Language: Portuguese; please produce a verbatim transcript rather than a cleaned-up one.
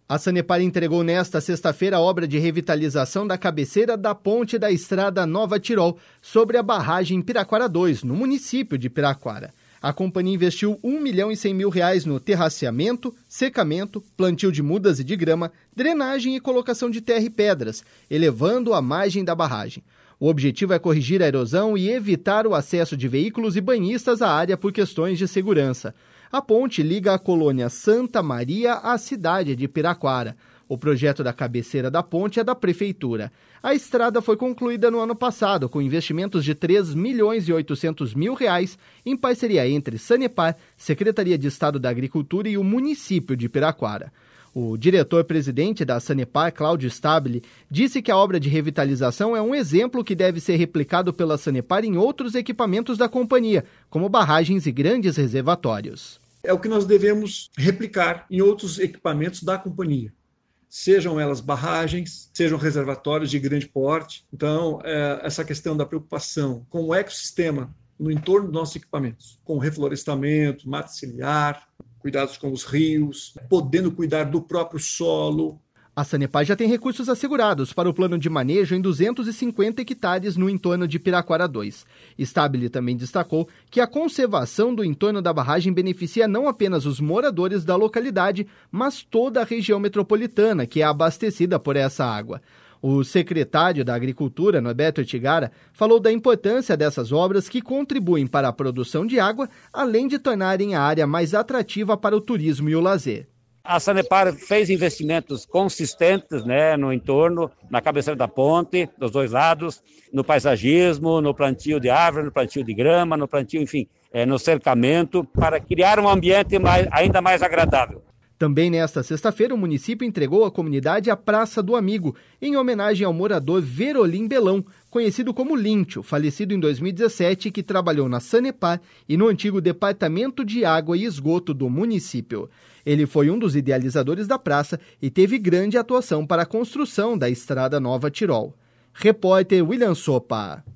A Sanepar entregou nesta sexta-feira a obra de revitalização da cabeceira da ponte da estrada Nova Tirol, sobre a barragem Piraquara dois, no município de Piraquara. A companhia investiu um milhão e cem mil reais no terraceamento, secamento, plantio de mudas e de grama, drenagem e colocação de terra e pedras, elevando a margem da barragem. O objetivo é corrigir a erosão e evitar o acesso de veículos e banhistas à área por questões de segurança. A ponte liga a colônia Santa Maria à cidade de Piraquara. O projeto da cabeceira da ponte é da prefeitura. A estrada foi concluída no ano passado, com investimentos de três milhões e oitocentos mil reais, em parceria entre Sanepar, Secretaria de Estado da Agricultura e o município de Piraquara. O diretor-presidente da Sanepar, Cláudio Stabile, disse que a obra de revitalização é um exemplo que deve ser replicado pela Sanepar em outros equipamentos da companhia, como barragens e grandes reservatórios. É o que nós devemos replicar em outros equipamentos da companhia. Sejam elas barragens, sejam reservatórios de grande porte. Então, é, essa questão da preocupação com o ecossistema no entorno dos nossos equipamentos, com reflorestamento, mata ciliar, cuidados com os rios, podendo cuidar do próprio solo. A Sanepar já tem recursos assegurados para o plano de manejo em duzentos e cinquenta hectares no entorno de Piraquara dois. Stabile também destacou que a conservação do entorno da barragem beneficia não apenas os moradores da localidade, mas toda a região metropolitana, que é abastecida por essa água. O secretário da Agricultura, Norberto Ortigara, falou da importância dessas obras que contribuem para a produção de água, além de tornarem a área mais atrativa para o turismo e o lazer. A Sanepar fez investimentos consistentes, né, no entorno, na cabeceira da ponte, dos dois lados, no paisagismo, no plantio de árvores, no plantio de grama, no plantio, enfim, é, no cercamento, para criar um ambiente mais, ainda mais agradável. Também nesta sexta-feira, o município entregou à comunidade a Praça do Amigo, em homenagem ao morador Verolim Belão, conhecido como Líntio, falecido em dois mil e dezessete, que trabalhou na Sanepar e no antigo Departamento de Água e Esgoto do município. Ele foi um dos idealizadores da praça e teve grande atuação para a construção da Estrada Nova Tirol. Repórter William Sopa.